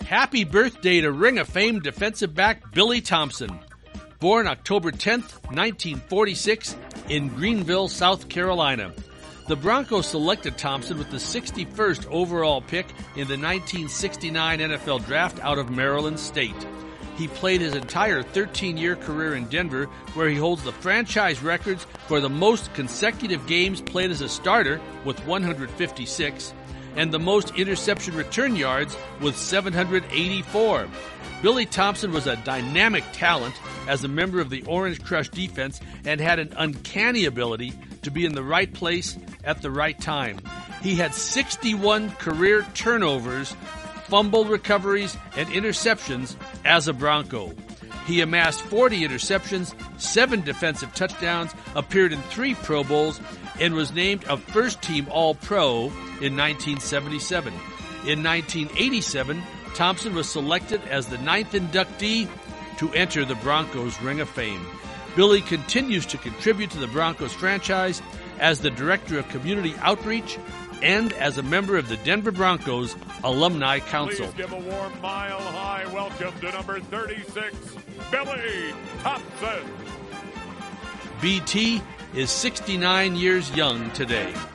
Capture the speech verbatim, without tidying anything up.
Happy birthday to Ring of Fame defensive back Billy Thompson. Born October tenth, nineteen forty-six in Greenville, South Carolina. The Broncos selected Thompson with the sixty-first overall pick in the nineteen sixty-nine N F L Draft out of Maryland State. He played his entire thirteen-year career in Denver, where he holds the franchise records for the most consecutive games played as a starter with one hundred fifty-six, and the most interception return yards with seven hundred eighty-four. Billy Thompson was a dynamic talent as a member of the Orange Crush defense and had an uncanny ability to be in the right place at the right time. He had sixty-one career turnovers, fumble recoveries, and interceptions as a Bronco. He amassed forty interceptions, seven defensive touchdowns, appeared in three Pro Bowls, and was named a first-team All-Pro in nineteen seventy-seven. In nineteen eighty-seven, Thompson was selected as the ninth inductee to enter the Broncos Ring of Fame. Billy continues to contribute to the Broncos franchise as the Director of Community Outreach and as a member of the Denver Broncos Alumni Council. Please give a warm mile-high welcome to number thirty-six, Billy Thompson. B T is sixty-nine years young today.